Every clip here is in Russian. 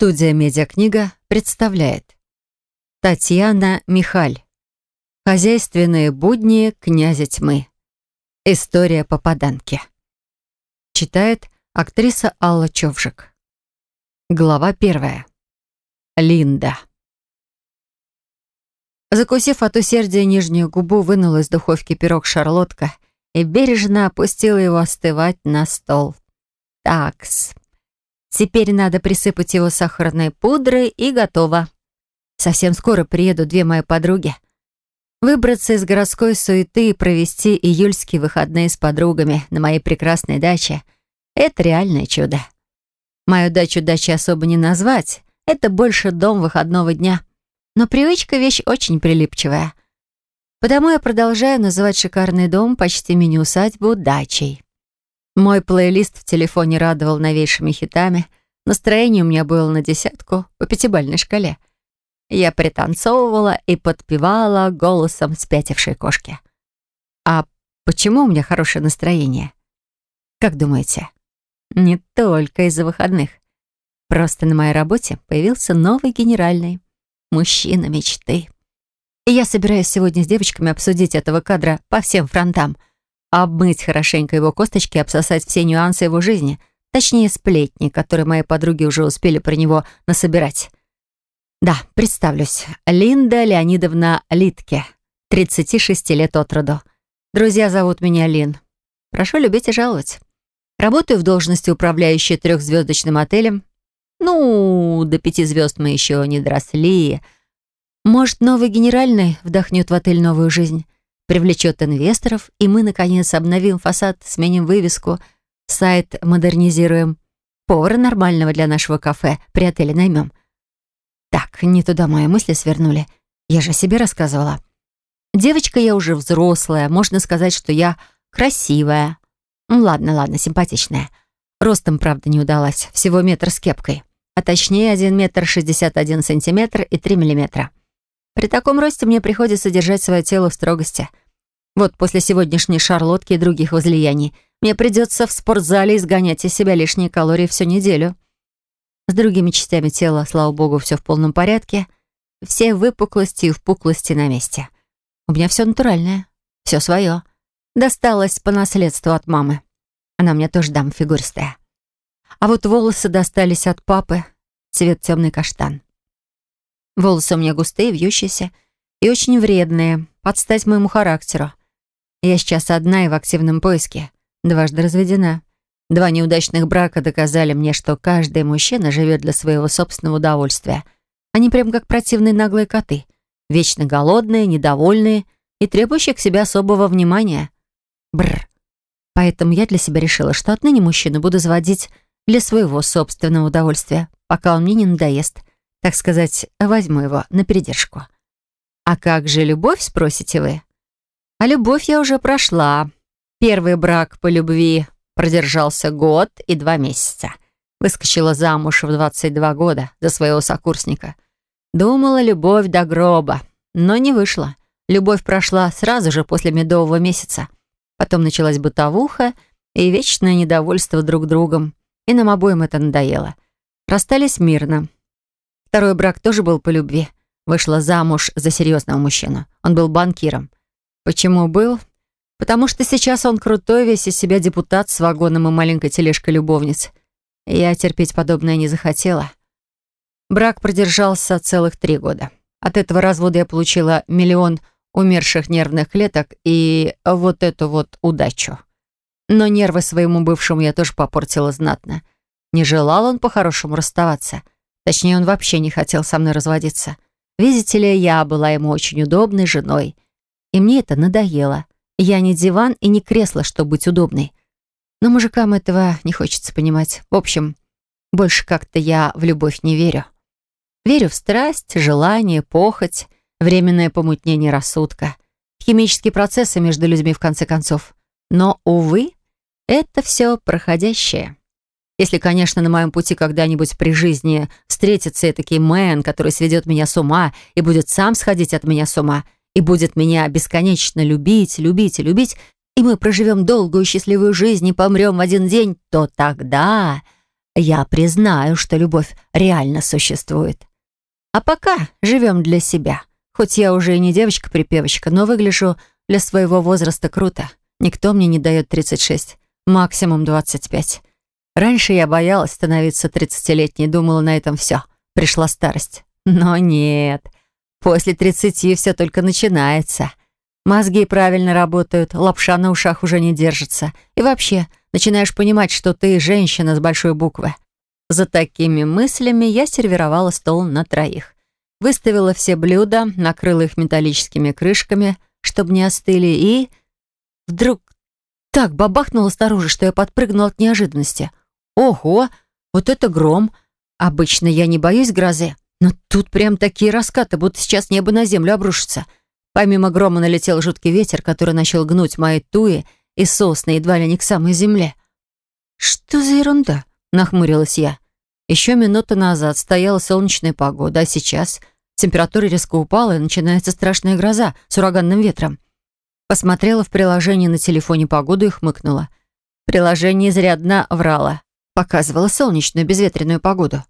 Студия «Медиакнига» представляет Татьяна Михаль. Хозяйственные будни князя тьмы. История попаданки. Читает актриса Алла Човжик. Глава 1. Линда. Закусив от усердия нижнюю губу, вынула из духовки пирог шарлотка и бережно опустила его остывать на стол. Такс. Теперь надо присыпать его сахарной пудрой, и готово. Совсем скоро приедут две мои подруги. Выбраться из городской суеты и провести июльские выходные с подругами на моей прекрасной даче — это реальное чудо. Мою дачу дачей особо не назвать. Это больше дом выходного дня. Но привычка — вещь очень прилипчивая. Потому я продолжаю называть шикарный дом, почти мини-усадьбу, дачей. Мой плейлист в телефоне радовал новейшими хитами. Настроение у меня было на 10 по 5-бальной шкале. Я пританцовывала и подпевала голосом спятившей кошки. А почему у меня хорошее настроение? Как думаете? Не только из-за выходных. Просто на моей работе появился новый генеральный. Мужчина мечты. И я собираюсь сегодня с девочками обсудить этого кадра по всем фронтам. Обмыть хорошенько его косточки и обсосать все нюансы его жизни. Точнее, сплетни, которые мои подруги уже успели про него насобирать. Да, представлюсь. Линда Леонидовна Литке. 36 лет от роду. Друзья зовут меня Лин. Прошу любить и жаловать. Работаю в должности управляющей 3-звездочным отелем. Ну, до 5 звезд мы еще не доросли. Может, новый генеральный вдохнет в отель новую жизнь, привлечет инвесторов, и мы, наконец, обновим фасад, сменим вывеску, сайт модернизируем, повара нормального для нашего кафе при отеле наймем. Так, не туда мои мысли свернули. Я же себе рассказывала. Девочка я уже взрослая, можно сказать, что я красивая. Ладно, симпатичная. Ростом, правда, не удалась, всего метр с кепкой. А точнее, 1 метр 61 сантиметр и 3 миллиметра. При таком росте мне приходится держать свое тело в строгости. Вот после сегодняшней шарлотки и других возлияний мне придется в спортзале изгонять из себя лишние калории всю неделю. С другими частями тела, слава богу, все в полном порядке. Все выпуклости и впуклости на месте. У меня все натуральное, все свое. Досталось по наследству от мамы. Она у меня тоже дама фигуристая. А вот волосы достались от папы, цвет темный каштан. Волосы у меня густые, вьющиеся и очень вредные, под стать моему характеру. Я сейчас одна и в активном поиске, дважды разведена. 2 неудачных брака доказали мне, что каждый мужчина живет для своего собственного удовольствия. Они прям как противные наглые коты, вечно голодные, недовольные и требующие к себе особого внимания. Бррр. Поэтому я для себя решила, что отныне мужчину буду заводить для своего собственного удовольствия, пока он мне не надоест. Так сказать, возьму его на передержку. А как же любовь, спросите вы? А любовь я уже прошла. Первый брак по любви продержался 1 год и 2 месяца. Выскочила замуж в 22 года за своего сокурсника. Думала, любовь до гроба, но не вышла. Любовь прошла сразу же после медового месяца. Потом началась бытовуха и вечное недовольство друг другом. И нам обоим это надоело. Расстались мирно. Второй брак тоже был по любви. Вышла замуж за серьезного мужчину. Он был банкиром. Почему был? Потому что сейчас он крутой, весь из себя депутат с вагоном и маленькой тележкой любовниц. Я терпеть подобное не захотела. Брак продержался целых 3 года. От этого развода я получила 1 миллион умерших нервных клеток и вот эту вот удачу. Но нервы своему бывшему я тоже попортила знатно. Не желал он по-хорошему расставаться. Точнее, он вообще не хотел со мной разводиться. Видите ли, я была ему очень удобной женой. И мне это надоело. Я не диван и не кресло, чтобы быть удобной. Но мужикам этого не хочется понимать. В общем, больше как-то я в любовь не верю. Верю в страсть, желание, похоть, временное помутнение рассудка, химические процессы между людьми в конце концов. Но, увы, это все проходящее. Если, конечно, на моем пути когда-нибудь при жизни встретится этакий мэн, который сведет меня с ума и будет сам сходить от меня с ума, и будет меня бесконечно любить, любить и любить, и мы проживем долгую счастливую жизнь и помрем в один день, то тогда я признаю, что любовь реально существует. А пока живем для себя. Хоть я уже и не девочка-припевочка, но выгляжу для своего возраста круто. Никто мне не дает 36, максимум 25. Раньше я боялась становиться 30-летней, думала, на этом все. Пришла старость. Но нет. После 30 все только начинается. Мозги правильно работают, лапша на ушах уже не держится. И вообще, начинаешь понимать, что ты женщина с большой буквы. За такими мыслями я сервировала стол на 3. Выставила все блюда, накрыла их металлическими крышками, чтобы не остыли, и... Вдруг так бабахнуло снаружи, что я подпрыгнула от неожиданности. Ого, вот это гром! Обычно я не боюсь грозы, но тут прям такие раскаты, будто сейчас небо на землю обрушится. Помимо грома налетел жуткий ветер, который начал гнуть мои туи и сосны едва ли не к самой земле. «Что за ерунда?» — нахмурилась я. Еще минуту назад стояла солнечная погода, а сейчас температура резко упала, и начинается страшная гроза с ураганным ветром. Посмотрела в приложение на телефоне погоду и хмыкнула. Приложение изрядно врало. Показывало солнечную безветренную погоду.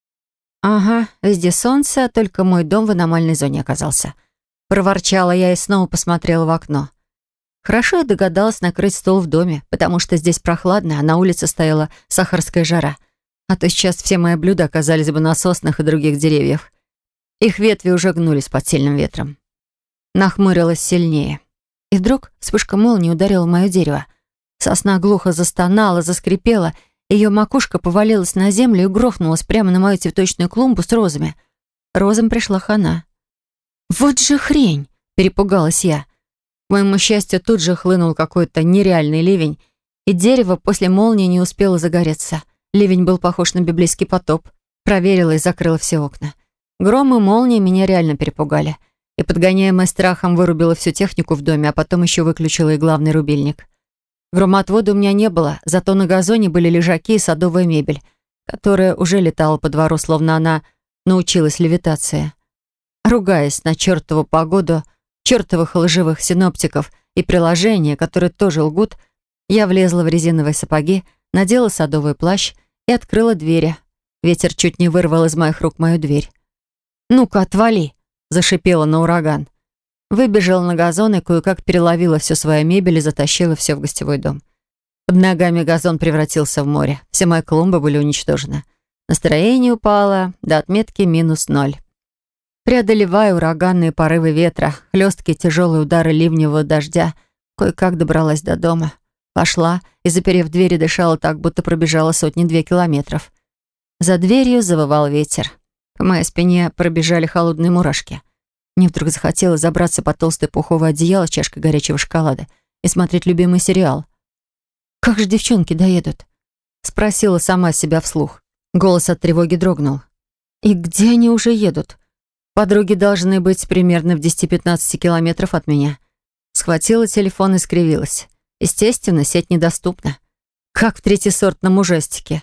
Ага, везде солнце, только мой дом в аномальной зоне оказался. Проворчала я и снова посмотрела в окно. Хорошо я догадалась накрыть стол в доме, потому что здесь прохладно, а на улице стояла сахарская жара. А то сейчас все мои блюда оказались бы на соснах и других деревьях. Их ветви уже гнулись под сильным ветром. Нахмурилась сильнее. И вдруг вспышка молнии ударила в мое дерево. Сосна глухо застонала, заскрипела, ее макушка повалилась на землю и грохнулась прямо на мою цветочную клумбу с розами. Розам пришла хана. «Вот же хрень!» — перепугалась я. К моему счастью, тут же хлынул какой-то нереальный ливень, и дерево после молнии не успело загореться. Ливень был похож на библейский потоп. Проверила и закрыла все окна. Гром и молнии меня реально перепугали. И, подгоняемая страхом, вырубила всю технику в доме, а потом еще выключила и главный рубильник. Громотвода у меня не было, зато на газоне были лежаки и садовая мебель, которая уже летала по двору, словно она научилась левитации. Ругаясь на чертову погоду, чертовых лживых синоптиков и приложения, которые тоже лгут, я влезла в резиновые сапоги, надела садовый плащ и открыла двери. Ветер чуть не вырвал из моих рук мою дверь. «Ну-ка, отвали!» — зашипела на ураган. Выбежала на газон и кое-как переловила всю свою мебель и затащила все в гостевой дом. Под ногами газон превратился в море. Все мои клумбы были уничтожены. Настроение упало до отметки -0. Преодолевая ураганные порывы ветра, хлесткие тяжелые удары ливневого дождя, кое-как добралась до дома. Пошла и, заперев двери, дышала так, будто пробежала 1-2 километров. За дверью завывал ветер. По моей спине пробежали холодные мурашки. Мне вдруг захотелось забраться под толстое пуховое одеяло с чашкой горячего шоколада и смотреть любимый сериал. «Как же девчонки доедут?» — спросила сама себя вслух. Голос от тревоги дрогнул. «И где они уже едут?» Подруги должны быть примерно в 10-15 километров от меня. Схватила телефон и скривилась. Естественно, сеть недоступна. Как в третьесортном ужастике.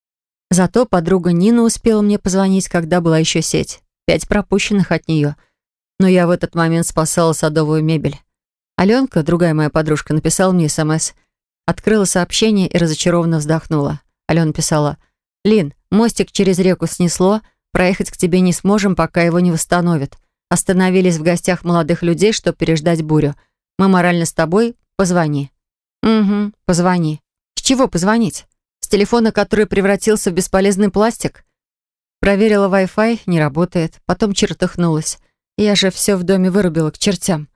Зато подруга Нина успела мне позвонить, когда была еще сеть. 5 пропущенных от нее. Но я в этот момент спасала садовую мебель. Аленка, другая моя подружка, написала мне СМС. Открыла сообщение и разочарованно вздохнула. Алена писала: «Лин, мостик через реку снесло, проехать к тебе не сможем, пока его не восстановят. Остановились в гостях молодых людей, чтобы переждать бурю. Мы морально с тобой, позвони». «Угу, позвони». С чего позвонить? С телефона, который превратился в бесполезный пластик? Проверила Wi-Fi, не работает. Потом чертыхнулась. Я же все в доме вырубила к чертям.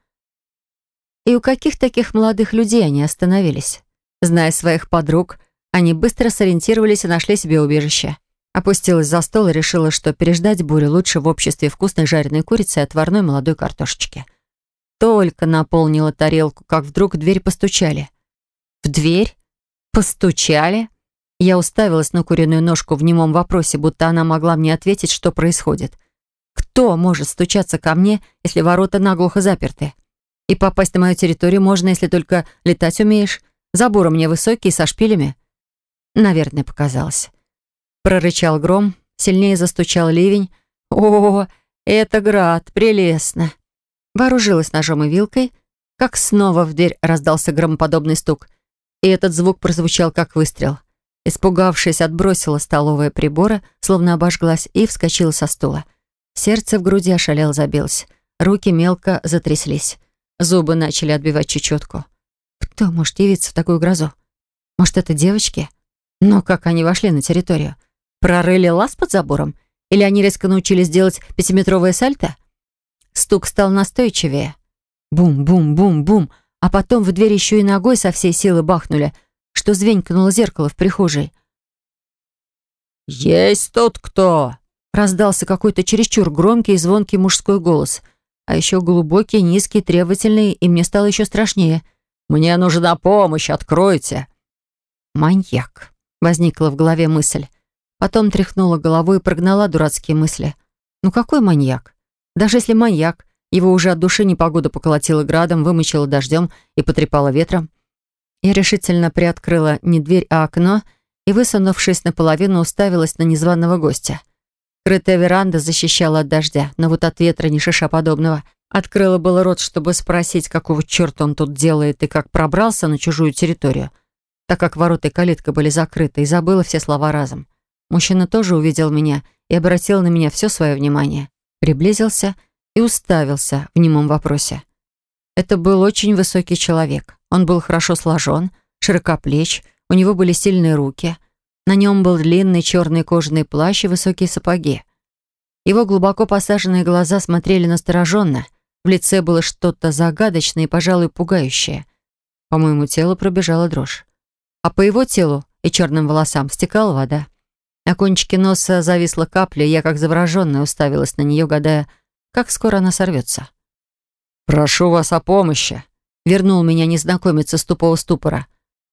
И у каких таких молодых людей они остановились? Зная своих подруг, они быстро сориентировались и нашли себе убежище. Опустилась за стол и решила, что переждать бурю лучше в обществе вкусной жареной курицы и отварной молодой картошечки. Только наполнила тарелку, как вдруг в дверь постучали. В дверь? Постучали? Я уставилась на куриную ножку в немом вопросе, будто она могла мне ответить, что происходит. Кто может стучаться ко мне, если ворота наглухо заперты? И попасть на мою территорию можно, если только летать умеешь. Заборы мне высокие, со шпилями. Наверное, показалось. Прорычал гром, сильнее застучал ливень. О, это град, прелестно. Вооружилась ножом и вилкой, как снова в дверь раздался громоподобный стук. И этот звук прозвучал, как выстрел. Испугавшись, отбросила столовые приборы, словно обожглась, и вскочила со стула. Сердце в груди ошалело забилось. Руки мелко затряслись. Зубы начали отбивать чечетку. Кто может явиться в такую грозу? Может, это девочки? Но как они вошли на территорию? Прорыли лаз под забором? Или они резко научились делать пятиметровое сальто? Стук стал настойчивее. Бум-бум-бум-бум. А потом в дверь еще и ногой со всей силы бахнули, что звенькнуло зеркало в прихожей. «Есть тут кто?» Раздался какой-то чересчур громкий и звонкий мужской голос. А еще глубокий, низкий, требовательный, и мне стало еще страшнее. «Мне нужна помощь, откройте!» «Маньяк», — возникла в голове мысль. Потом тряхнула головой и прогнала дурацкие мысли. «Ну какой маньяк? Даже если маньяк, его уже от души непогода поколотила градом, вымочила дождем и потрепала ветром». Я решительно приоткрыла не дверь, а окно и, высунувшись наполовину, уставилась на незваного гостя. Крытая веранда защищала от дождя, но вот от ветра ни шиша подобного. Открыла было рот, чтобы спросить, какого черта он тут делает и как пробрался на чужую территорию, так как ворота и калитка были закрыты, и забыла все слова разом. Мужчина тоже увидел меня и обратил на меня все свое внимание. Приблизился и уставился в немом вопросе. Это был очень высокий человек. Он был хорошо сложен, широкоплеч, у него были сильные руки. На нем был длинный черный кожаный плащ и высокие сапоги. Его глубоко посаженные глаза смотрели настороженно. В лице было что-то загадочное и, пожалуй, пугающее. По моему телу пробежала дрожь. А по его телу и черным волосам стекала вода. На кончике носа зависла капля, и я, как завороженная, уставилась на нее, гадая, как скоро она сорвется. «Прошу вас о помощи», — вернул меня незнакомец из тупого ступора.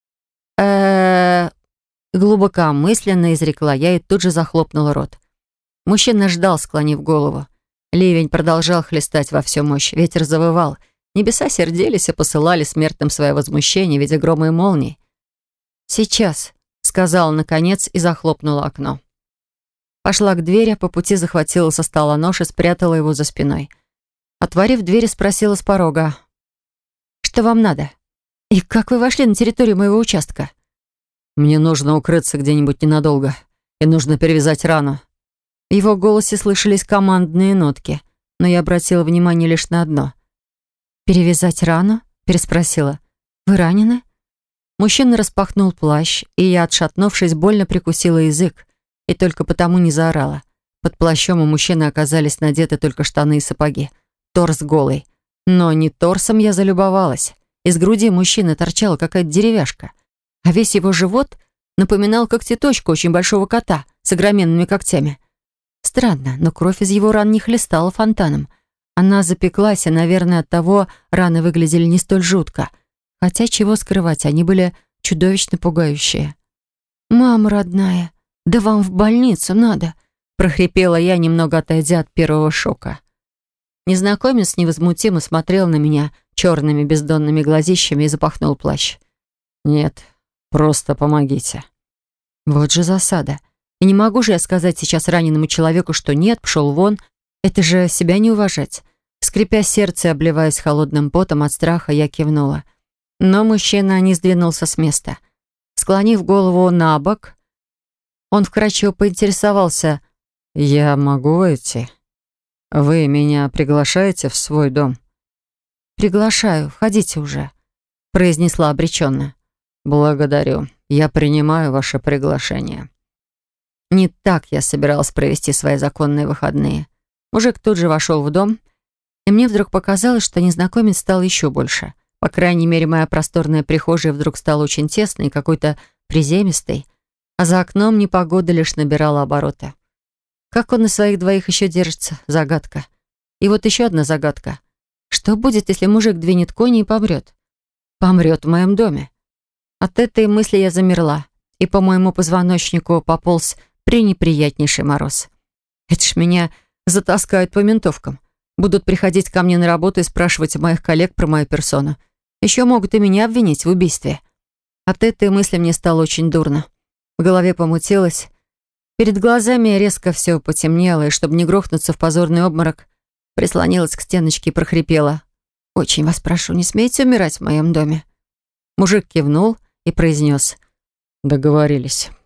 Глубокомысленно изрекла я и тут же захлопнула рот. Мужчина ждал, склонив голову. Ливень продолжал хлестать во всю мощь, ветер завывал. Небеса сердились и посылали смертным свое возмущение в виде грома и молний. «Сейчас», — сказала наконец и захлопнула окно. Пошла к двери, по пути захватила со стола нож и спрятала его за спиной. Отворив дверь, спросила с порога: «Что вам надо? И как вы вошли на территорию моего участка?» «Мне нужно укрыться где-нибудь ненадолго, и нужно перевязать рану». В его голосе слышались командные нотки, но я обратила внимание лишь на одно. «Перевязать рану?» — переспросила. «Вы ранены?» Мужчина распахнул плащ, и я, отшатнувшись, больно прикусила язык, и только потому не заорала. Под плащом у мужчины оказались надеты только штаны и сапоги. Торс голый. Но не торсом я залюбовалась. Из груди мужчины торчала какая-то деревяшка, а весь его живот напоминал когтеточку очень большого кота с огроменными когтями. Странно, но кровь из его ран не хлестала фонтаном. Она запеклась, и, наверное, оттого раны выглядели не столь жутко. Хотя, чего скрывать, они были чудовищно пугающие. «Мама родная, да вам в больницу надо», — прохрипела я, немного отойдя от первого шока. Незнакомец невозмутимо смотрел на меня черными бездонными глазищами и запахнул плащ. «Нет, просто помогите». Вот же засада. И не могу же я сказать сейчас раненому человеку, что нет, пошел вон. Это же себя не уважать. Скрипя сердце и обливаясь холодным потом от страха, я кивнула. Но мужчина не сдвинулся с места. Склонив голову на бок, он вкратчиво поинтересовался: «Я могу войти? Вы меня приглашаете в свой дом?» «Приглашаю, входите уже», — произнесла обреченно. «Благодарю. Я принимаю ваше приглашение». Не так я собиралась провести свои законные выходные. Мужик тут же вошел в дом, и мне вдруг показалось, что незнакомец стал еще больше. По крайней мере, моя просторная прихожая вдруг стала очень тесной и какой-то приземистой, а за окном непогода лишь набирала обороты. Как он на своих двоих еще держится? Загадка. И вот еще одна загадка. Что будет, если мужик двинет кони и помрет? Помрет в моем доме. От этой мысли я замерла, и по моему позвоночнику пополз пренеприятнейший мороз. Это ж меня затаскают по ментовкам. Будут приходить ко мне на работу и спрашивать у моих коллег про мою персону. Еще могут и меня обвинить в убийстве. От этой мысли мне стало очень дурно. В голове помутилось. Перед глазами резко все потемнело, и, чтобы не грохнуться в позорный обморок, прислонилась к стеночке и прохрипела: «Очень вас прошу, не смейте умирать в моем доме». Мужик кивнул и произнес: «Договорились».